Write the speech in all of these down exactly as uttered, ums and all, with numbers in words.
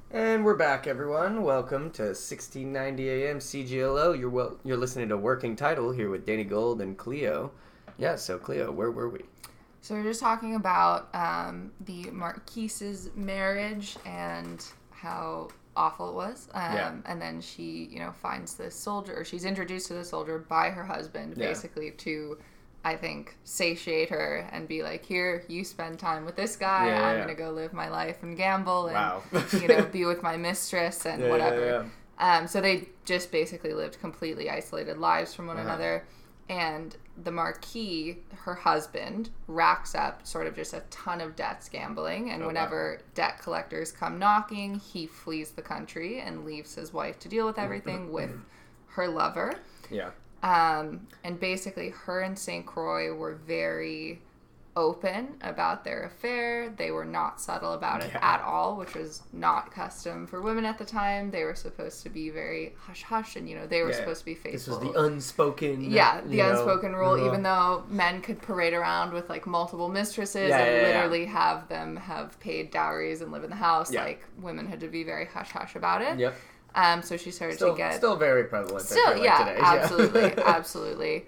And we're back, everyone. Welcome to sixteen ninety A M C G L O. You're well. You're listening to Working Title here with Danny Gold and Cleo. Yeah. So Cleo, where were we? So we're just talking about um, the Marquise's marriage and how awful it was. Um, Yeah. And then she, you know, finds this soldier, or she's introduced to the soldier by her husband, Yeah. basically to, I think, satiate her and be like, here, you spend time with this guy. Yeah, I'm yeah. going to go live my life and gamble and, Wow. you know, be with my mistress and Yeah, whatever. yeah, yeah. Um, so they just basically lived completely isolated lives from one Uh-huh. another. And the Marquis, her husband, racks up sort of just a ton of debts gambling. And Oh, whenever wow. debt collectors come knocking, he flees the country and leaves his wife to deal with everything with her lover. Yeah. Um, and basically, her and Saint Croix were very open about their affair. They were not subtle about it Yeah. at all, which was not custom for women at the time. They were supposed to be very hush-hush, and, you know, they were Yeah. supposed to be This faithful. was the unspoken. Yeah, the you know, unspoken rule, uh, even though men could parade around with, like, multiple mistresses Yeah, and yeah, yeah. literally have them have paid dowries and live in the house, Yeah. like, women had to be very hush-hush about it. Yep. Um, so she started Still, to get... still very prevalent. I Still, feel like, yeah, today. absolutely, absolutely.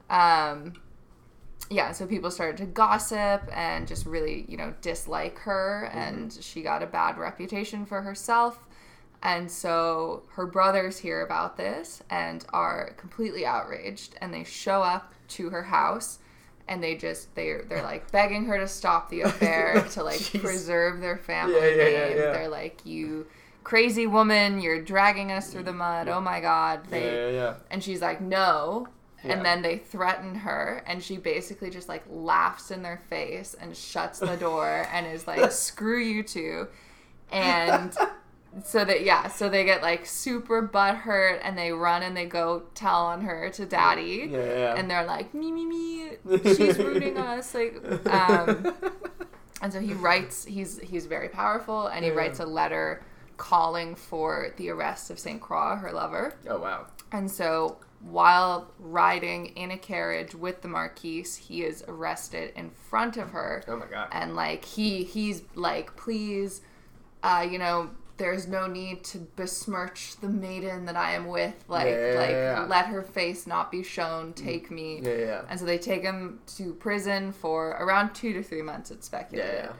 Um, yeah, so people started to gossip and just really, you know, dislike her, Mm-hmm. and she got a bad reputation for herself. And so her brothers hear about this and are completely outraged, and they show up to her house, and they just, they're, they're like begging her to stop the affair, to like Jeez. preserve their family Yeah, yeah, yeah, name. yeah. They're like, you crazy woman, you're dragging us through the mud. Oh my God. They, Yeah, yeah, yeah. And she's like, no. Yeah. And then they threaten her, and she basically just like laughs in their face and shuts the door and is like, screw you two. And so that, yeah, so they get like super butthurt, and they run and they go tell on her to daddy. Yeah, yeah. And they're like, me, me, me, she's ruining us. Like, um, and so he writes, he's, he's very powerful, and he Yeah. writes a letter calling for the arrest of Saint Croix, her lover. Oh, wow. And so while riding in a carriage with the Marquise, he is arrested in front of her. Oh, my God. And, like, he he's like, please, uh, you know, there's no need to besmirch the maiden that I am with. Like, Yeah, yeah, like yeah, yeah. let her face not be shown. Take me. Yeah, yeah. And so they take him to prison for around two to three months, it's Yeah, speculated. yeah.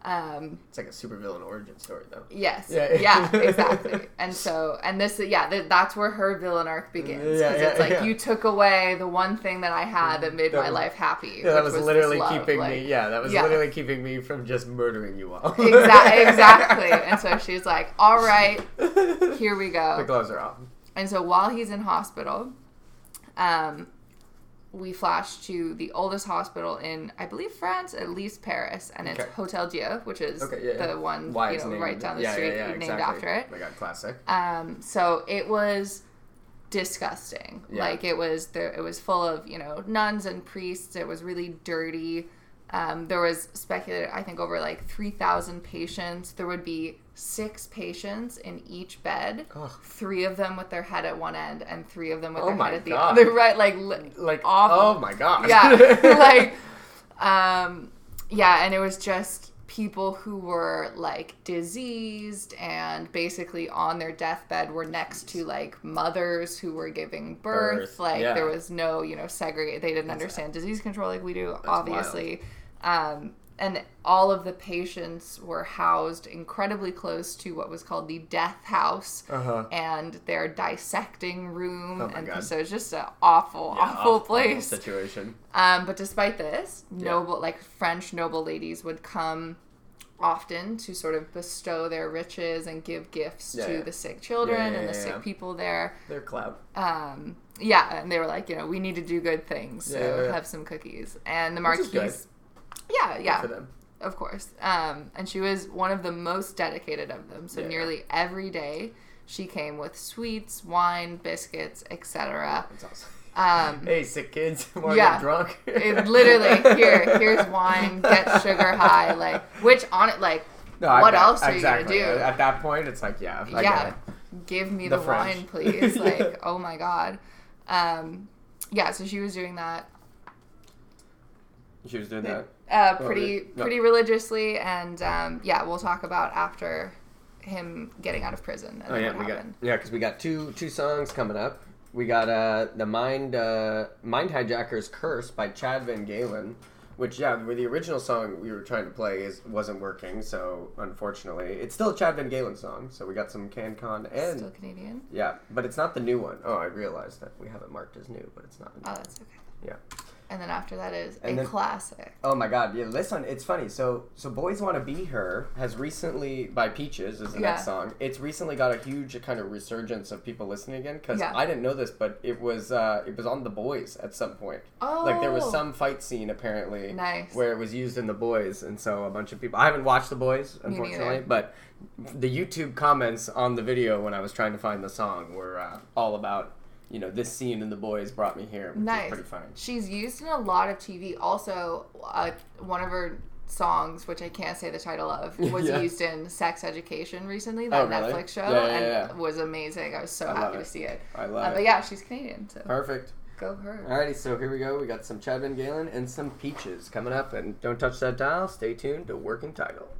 Um, It's like a supervillain origin story, though. Yes. Yeah. Yeah, exactly. And so, and this, yeah, th- that's where her villain arc begins. Because Yeah, yeah, it's like, yeah. you took away the one thing that I had that made That my was- life happy. Yeah, that which was, this literally love. keeping Like, me. Yeah, that was yeah. literally keeping me from just murdering you all. Exa- exactly. And so she's like, all right, here we The go. gloves are off. And so while he's in hospital, um, we flash to the oldest hospital in, I believe, France, at least Paris, and it's Okay. Hotel Dieu, which is Okay, yeah, yeah. the one, Why you it's know, named- right down the yeah, street, yeah, yeah, named exactly. after it. Oh my God, classic. Um, so it was disgusting. Yeah. Like it was there. It was full of, you know, nuns and priests. It was really dirty. Um, there was speculated, I think, over like three thousand patients. There would be six patients in each bed. Ugh. Three of them with their head at one end, and three of them with Oh their my head at the God. other. Right, like li- Like, awful. oh my God. Yeah, like, um, yeah, and it was just people who were like diseased and basically on their deathbed were next to like mothers who were giving birth. Birth, Like yeah. there was no, you know, segregate. They didn't understand disease control like we do, That's obviously. Um, and all of the patients were housed incredibly close to what was called the death house Uh-huh. and their dissecting room. Oh my and God. so it's just an awful, Yeah, awful awful place. situation. Um, but despite this, Yeah. noble, like French noble ladies would come often to sort of bestow their riches and give gifts Yeah, to yeah. the sick children Yeah, yeah, and the yeah, sick yeah. people there. They're clout. Um, yeah, and they were like, you know, we need to do good things, so Yeah, yeah, yeah. have some cookies. And the Which is good. Marquise, yeah, yeah, For them. of course. Um, and she was one of the most dedicated of them. So Yeah. nearly every day she came with sweets, wine, biscuits, et cetera. That's awesome. Um, Hey, sick kids. Want to yeah. get drunk? It literally, here, here's wine, get sugar high, like, which on it, like, No, I what bet. else are exactly. you gonna do? At that point, it's like, yeah. I yeah, get it. give me The the, French. wine, please. Like, oh my God. Um, yeah, so she was doing that She was doing that. uh, Oh, pretty, yeah. No. pretty religiously, and um, yeah, we'll talk about after him getting out of prison. And Oh yeah, what we happened. got yeah, because we got two two songs coming up. We got uh the Mind uh Mind Hijacker's Curse by Chad Van Galen, which yeah, with the original song we were trying to play is wasn't working, so unfortunately it's still a Chad Van Galen song. So we got some CanCon and Still Canadian. yeah, but it's not the new one. Oh, I realized that we have it marked as new, but it's not. Oh, that's okay. Yeah. And then after that is And a then- classic. Oh my god, yeah, listen, it's funny. So so Boys Wanna Be Her has recently, by Peaches is the Yeah. next song, it's recently got a huge kind of resurgence of people listening again, because Yeah. I didn't know this, but it was uh, it was on The Boys at some point. Oh. Like there was some fight scene apparently Nice. where it was used in The Boys, and so a bunch of people, I haven't watched The Boys, Me unfortunately, neither. but the YouTube comments on the video when I was trying to find the song were uh, all about, you know, this scene in The Boys brought me here, which Nice. is pretty funny. She's used in a lot of T V. Also, uh, one of her songs, which I can't say the title of, was Yeah. used in Sex Education recently, that Oh, really? Netflix show, Yeah, yeah, and yeah. it was amazing. I was so I love happy it. to see it. I love Uh, it. but yeah, she's Canadian, so Perfect. go her. Alrighty, so here we go. We got some Chad Van Galen and some Peaches coming up. And don't touch that dial. Stay tuned to Working Title.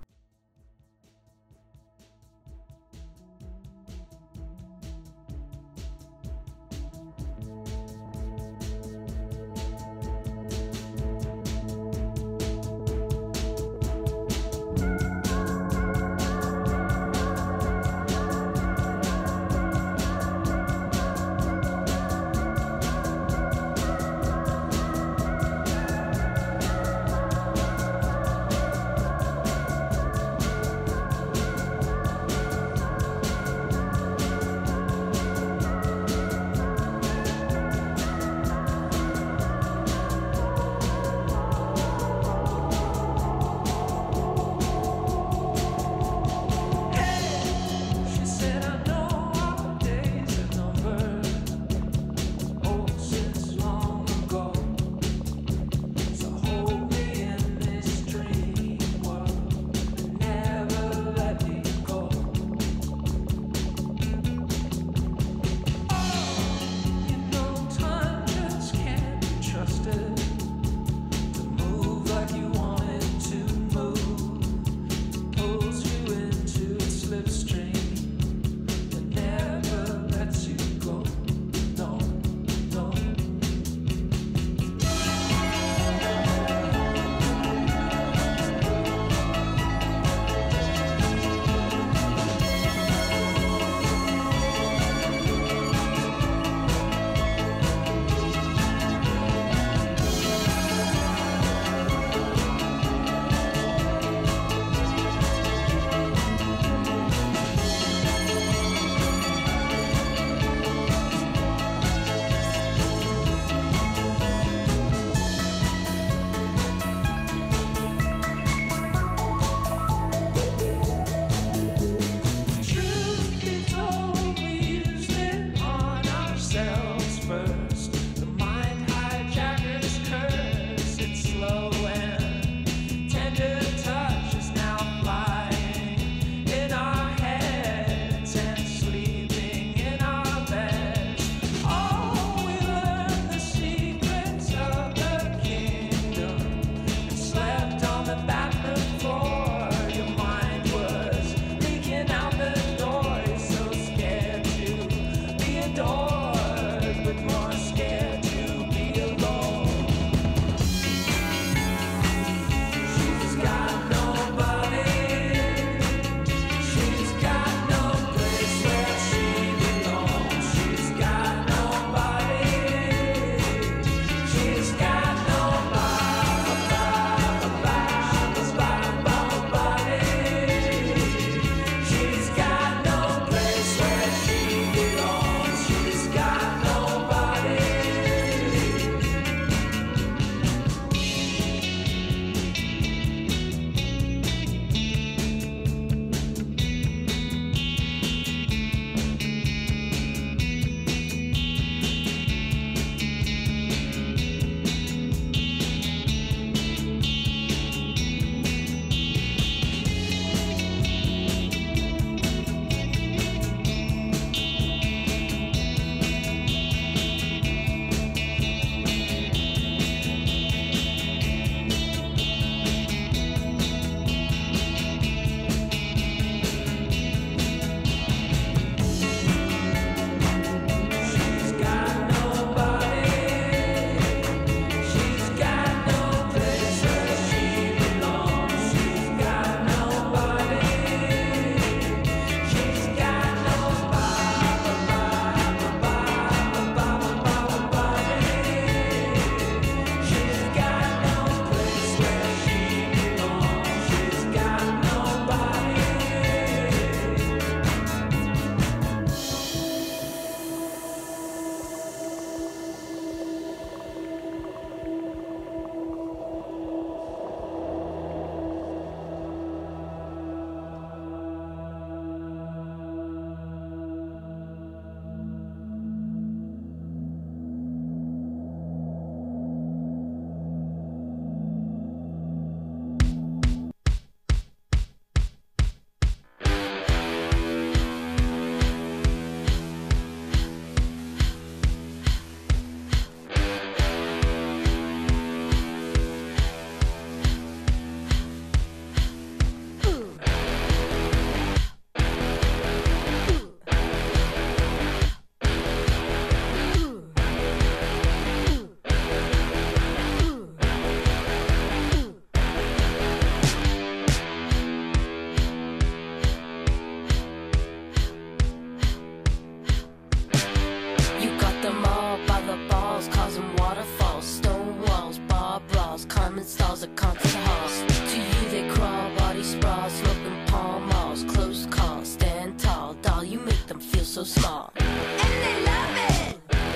Common stalls at concert halls. To you they crawl, body sprawl, smoking Pall Malls. Close call, stand tall, doll, you make them feel so small. And they love it!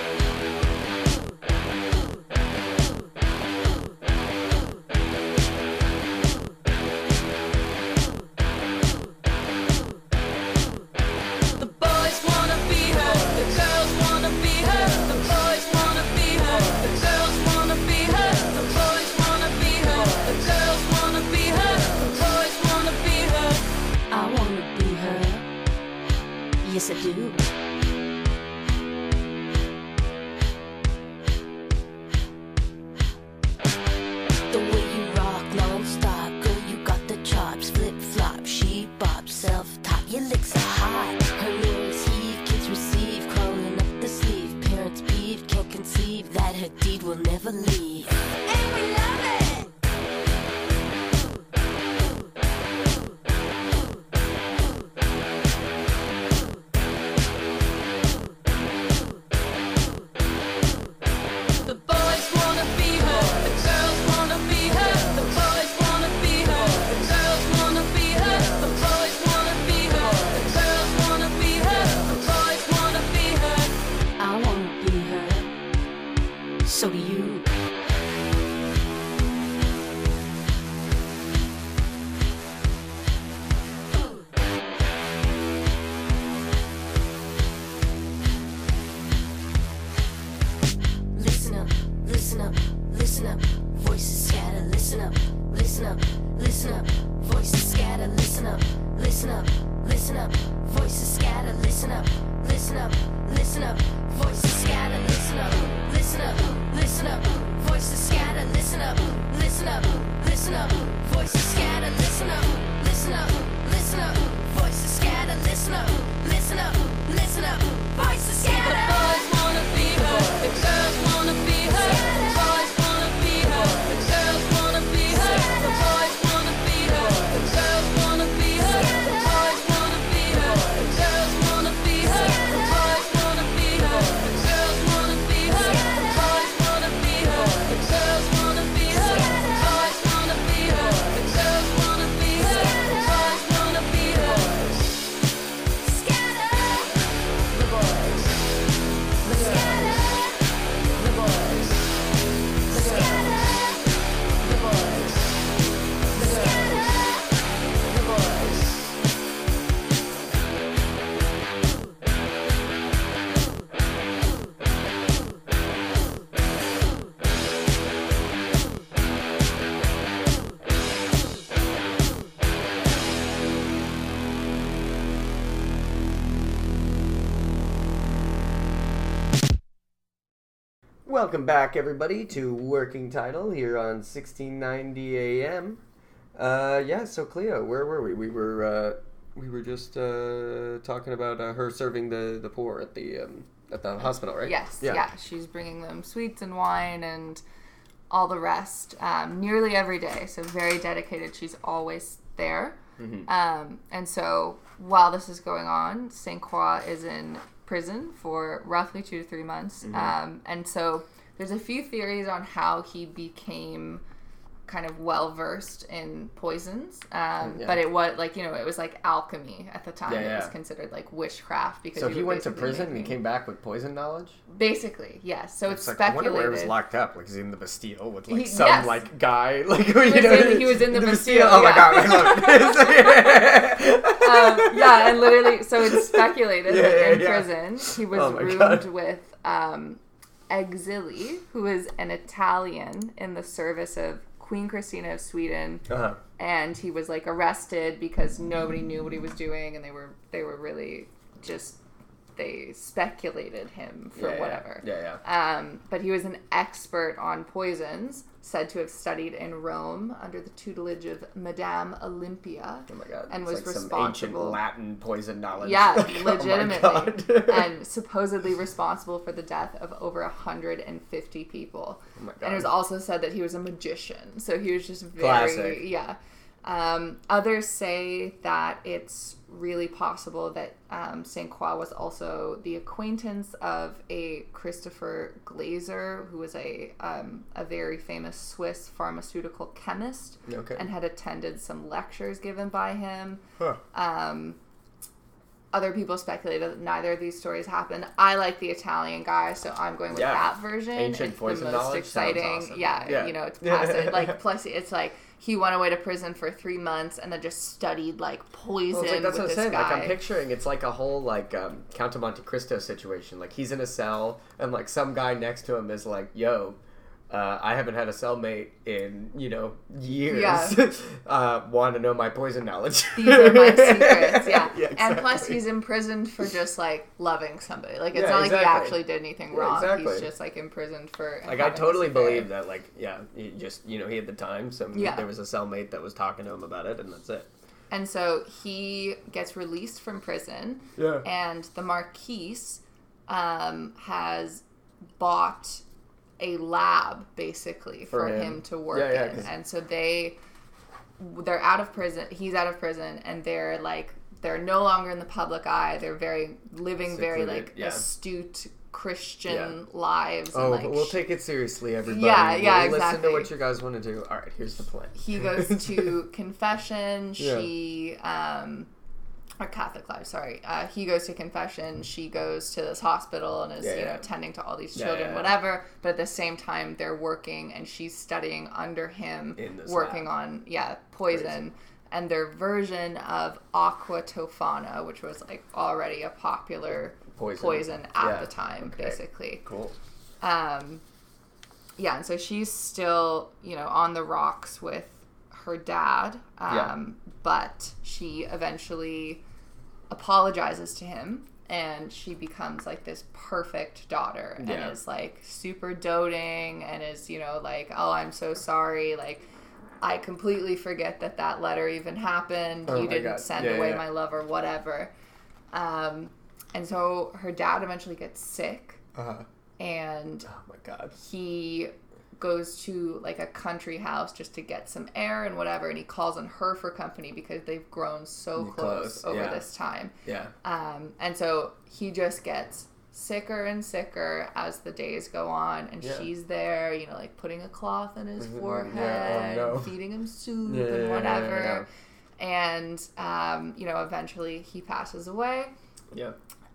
The boys wanna be her, the girls wanna be her. The boys wanna be her, the girls wanna be her. The boys wanna be her, the girls wanna be her. The boys wanna be her. I wanna be her. Yes, I do. The way you rock non-stop, girl, you got the chops. Flip-flop, she bop, self-top, your licks are hot. Her mirrors heave, kids receive, crawling up the sleeve. Parents peeve, can't conceive that her deed will never leave. And we love it! The boys wanna be her, the girls wanna be her. The boys wanna be her, the girls wanna be her. The boys wanna be her, the girls wanna be her. The boys wanna be her. I wanna be her. So do you. Listen up, listen up, listen up. Voices scatter, listen up, listen up, listen up. Voices scatter, listen up, listen up, listen up. Voices scatter, listen up, listen up, listen up. Voices scatter, listen up, listen up, listen up. Voices scatter, listen up, listen up, listen up. Voices scatter, listen up, listen up, listen up. Voices scatter, listen up, listen up, listen up. Voices scatter. The boys wanna be her, the girls wanna be her. The boys wanna be her, the girls wanna be her. The boys wanna be her, the girls wanna be her. The boys wanna be her, the girls wanna be her. The boys wanna be her, the girls wanna be her. The boys wanna be her, the girls wanna be her. The boys wanna be her, the girls wanna be her. The boys wanna be her. Scatter. The boys. The scatter. The boys. The scatter. The boys. The scatter. The boys. Welcome back, everybody, to Working Title here on sixteen ninety A M. Uh, yeah, so Cleo, where were we? We were uh, we were just uh, talking about uh, her serving the, the poor at the um, at the hospital, right? Yes, yeah. She's bringing them sweets and wine and all the rest um, nearly every day. So very dedicated. She's always there. Mm-hmm. Um, and so while this is going on, Saint Croix is in prison for roughly two to three months. Mm-hmm. Um, and so there's a few theories on how he became kind of well-versed in poisons. Um, Yeah. But it was like, you know, it was like alchemy at the time. Yeah, It was yeah. considered like witchcraft. Because So you he were went to basically prison and he making- came back with poison knowledge? Basically, yes. So it's, It's like, I speculated. wonder where he was locked up. Like, is he in the Bastille with, like, He- some, yes. like, guy? Like, you was know, in- he was in the Bastille, Oh, my yeah. God, I love it. um, yeah, and literally, so it's speculated Yeah, that yeah, in yeah. prison he was Oh my roomed God. with um, Exili, who is an Italian in the service of Queen Christina of Sweden, Uh-huh. and he was like arrested because nobody knew what he was doing, and they were they were really just they speculated him for Yeah, yeah. whatever. Yeah, yeah. Um, but he was an expert on poisons, said to have studied in Rome under the tutelage of Madame Olympia. Oh my God. And It's was like some responsible. ancient Latin poison knowledge. Yeah, Like, oh my legitimately. God. And supposedly responsible for the death of over one hundred fifty people. Oh my God. And it was also said that he was a magician. So he was just very, Classic. yeah. Um, others say that it's really possible that um, Saint Croix was also the acquaintance of a Christopher Glaser, who was a um, a very famous Swiss pharmaceutical chemist, Okay. and had attended some lectures given by him. Huh. Um, other people speculated that neither of these stories happened. I like the Italian guy, so I'm going with Yeah. that version. Ancient it's poison the most knowledge sounds exciting. awesome. Yeah, Yeah. you know, it's past like plus it's like he went away to prison for three months and then just studied like poison Well, it's like, that's with what I'm this saying. guy. Like, I'm picturing it's like a whole like um, Count of Monte Cristo situation. Like he's in a cell, and like some guy next to him is like, "Yo, uh, I haven't had a cellmate in you know years. Yeah. uh, Want to know my poison knowledge? These are my secrets, yeah. Yeah, And plus, exactly. he's imprisoned for just like loving somebody. Like it's Yeah, not like he exactly. actually did anything Yeah, wrong. exactly. He's just like imprisoned for. Like I having totally this affair. believe that. Like yeah, he just you know he had the time. Some Yeah. there was a cellmate that was talking to him about it, and that's it. And so he gets released from prison. Yeah. And the Marquise um, has bought a lab basically for, For him. him. to work Yeah, yeah, in. 'cause- And so they they're out of prison. He's out of prison, and they're like they're no longer in the public eye. They're very living very Secluded, like yeah. astute Christian Yeah. lives. Oh, and, like, but we'll sh- take it seriously, everybody. Yeah, yeah, we'll Listen exactly. to what you guys want to do. All right, here's the plan. He goes to confession. Yeah. She, um, or Catholic life, sorry. Uh, he goes to confession. She goes to this hospital and is, Yeah, you know, yeah. tending to all these Yeah, children, yeah, yeah. whatever. But at the same time, they're working and she's studying under him, In this working lab. on, yeah, poison. Crazy. And their version of aqua tofana, which was like already a popular Poison. poison, at Yeah. the time, Okay. basically. Cool. Um, yeah, and so she's still, you know, on the rocks with her dad. Um, Yeah. But she eventually apologizes to him, and she becomes like this perfect daughter, Yeah. and is like super doting, and is, you know, like, oh, I'm so sorry, like, I completely forget that that letter even happened. Oh you my didn't God. send Yeah, away yeah. my love or whatever. Um, and so her dad eventually gets sick, Uh-huh. and Oh my god. he goes to like a country house just to get some air and whatever, and he calls on her for company because they've grown so Close, close, over yeah. this time. Yeah. Um, and so he just gets sicker and sicker as the days go on, and Yeah. she's there, you know, like putting a cloth in his Mhm, forehead, yeah, oh, no. feeding him soup Yeah, yeah, and yeah, whatever. And um, you know, eventually he passes away. Yeah.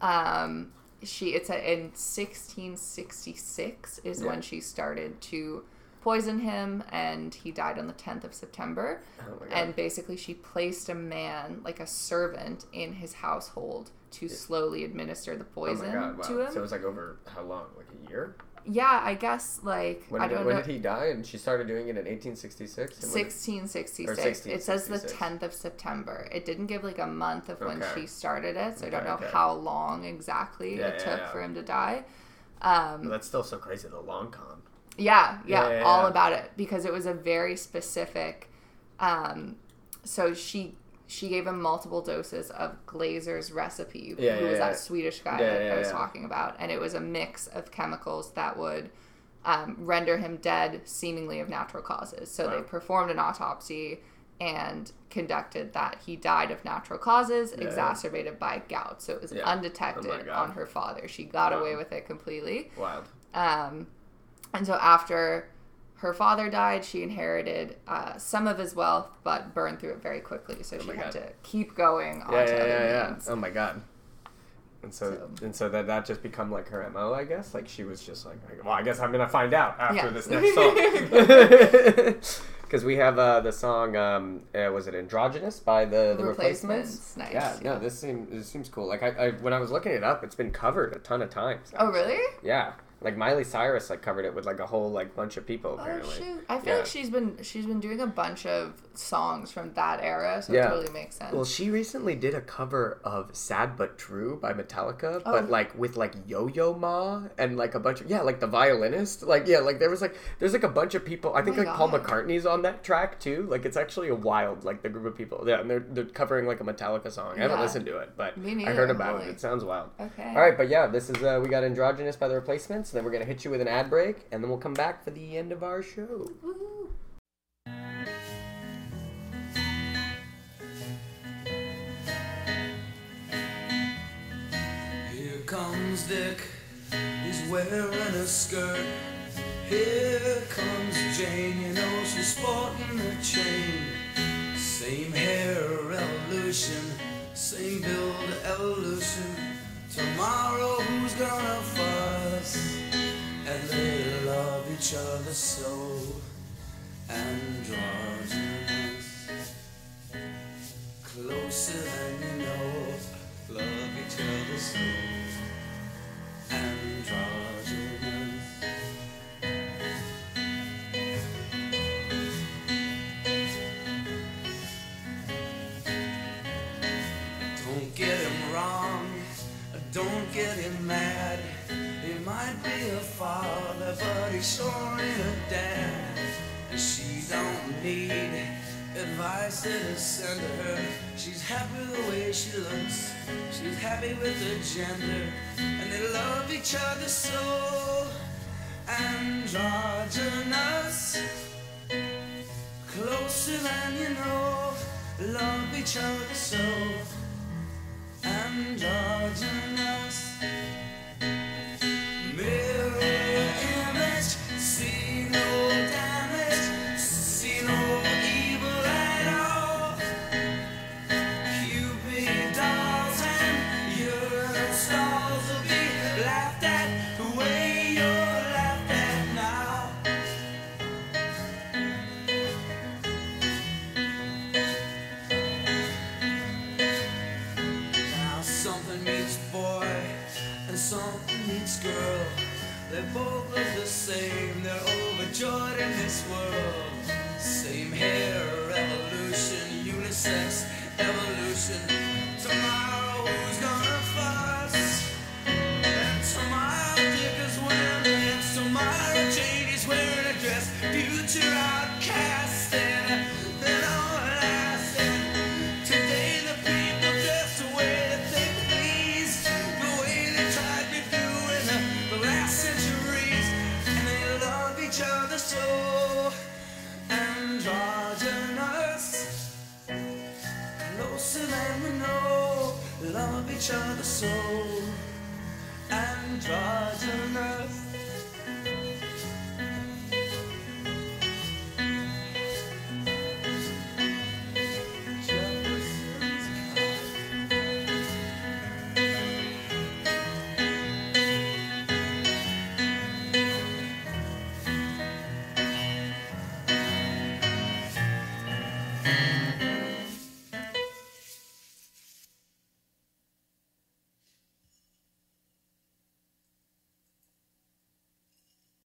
Um, she it's a, in sixteen sixty-six is Yeah. when she started to poison him, and he died on the tenth of September. Oh my god. And basically she placed a man, like a servant, in his household to slowly administer the oh my poison god. Wow. to him. So it was like over how long? Like a year? Yeah, I guess like When, I did, don't when know. did he die? And she started doing it in eighteen sixty-six? And when did- sixteen sixty-six. or sixteen It says the sixty-six. tenth of September. It didn't give like a month of when Okay. she started it, so I don't Okay, know okay. how long exactly Yeah, it yeah, took yeah. for him to die. Um, Well, that's still so crazy, the long con. Yeah, yeah, Yeah, yeah, all yeah. about it, because it was a very specific. Um, so she she gave him multiple doses of Glazer's recipe, Yeah, who yeah, was yeah. that Swedish guy Yeah, that yeah, I was yeah. talking about, and it was a mix of chemicals that would um, render him dead, seemingly of natural causes. So Wow. they performed an autopsy and conducted that he died of natural causes, Yeah. exacerbated by gout. So it was Yeah. Oh my undetected God. on her father. She got Wow. away with it completely. Wild. Um, and so after her father died, she inherited uh, some of his wealth, but burned through it very quickly. So Oh she my had God. to keep going on Yeah, to yeah, other yeah, yeah. means. Oh my god. And so, So- and so that that just become like her M O, I guess. Like she was just like, well, I guess I'm gonna find out after Yeah. this next song. Because we have uh, the song, um, uh, was it "Androgynous" by the the Replacements. Replacements? Nice, Yeah, no, yeah. this seems this seems cool. Like I, I when I was looking it up, it's been covered a ton of times. Oh, really? Yeah, like Miley Cyrus like covered it with like a whole like bunch of people Oh apparently. shoot! I feel Yeah. like she's been she's been doing a bunch of songs from that era, so Yeah. it totally makes sense. Well, she recently did a cover of "Sad But True" by Metallica, Oh. but like with like Yo-Yo Ma and like a bunch of yeah, like the violinist, like yeah, like there was like there's like a bunch of people. I think my like Paul God. McCartney's on that track too. Like it's actually a wild like the group of people. Yeah, and they're they're covering like a Metallica song. I haven't Yeah. listened to it, but Me I neither, heard about holy. it. It sounds wild. Okay. All right, but yeah, this is uh, we got "Androgynous" by the Replacements, and then we're gonna hit you with an ad break, and then we'll come back for the end of our show. Woo. comes Dick, he's wearing a skirt. Here comes Jane, you know she's sporting a chain. Same hair evolution, same build evolution. Tomorrow who's gonna fuss? And they love each other so androgynous. Closer than you know, love each other so androgynous. Don't get him wrong, don't get him mad. He might be a father, but he sure ain't a dad. And she don't need advice that is sent to her. She's happy the way she looks, she's happy with her gender. And they love each other so androgynous. Closer than you know, love each other so androgynous. Mirror image, see no damage, see no evil at all. Cupid dolls and urinal stalls will be laughed at the way you're laughed at now. Now something meets boy and something meets girl. They both look the same, they're overjoyed in this world. Same hair evolution, unisex evolution. Tomorrow who's gonna fuss? And tomorrow Dick is wearing pants, tomorrow Jane is wearing a dress. Future outcast and then all lasting. Today the people dress the way that they please, the way they tried to do in the, the last centuries. And they love each other so androgynous. Closer than we know, love each other so androgynous.